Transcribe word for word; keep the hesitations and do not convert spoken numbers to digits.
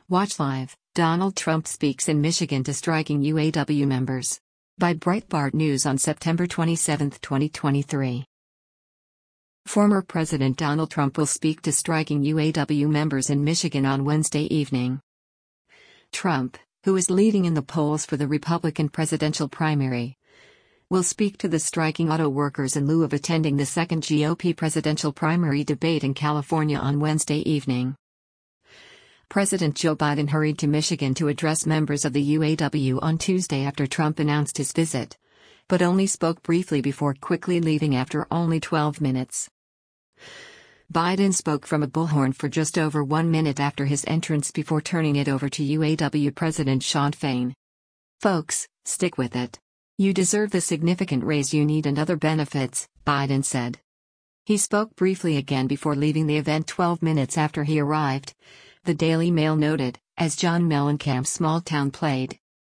Watch live. Donald Trump speaks in Michigan to striking U A W members. By Breitbart News on September twenty-seventh, twenty twenty-three. Former President Donald Trump will speak to striking U A W members in Michigan on Wednesday evening. Trump, who is leading in the polls for the Republican presidential primary, will speak to the striking auto workers in lieu of attending the second G O P presidential primary debate in California on Wednesday evening. President Joe Biden hurried to Michigan to address members of the U A W on Tuesday after Trump announced his visit, but only spoke briefly before quickly leaving after only twelve minutes. Biden spoke from a bullhorn for just over one minute after his entrance before turning it over to U A W President Shawn Fain. "Folks, stick with it. You deserve the significant raise you need and other benefits," Biden said. He spoke briefly again before leaving the event twelve minutes after he arrived, the Daily Mail noted, as John Mellencamp's Small Town played.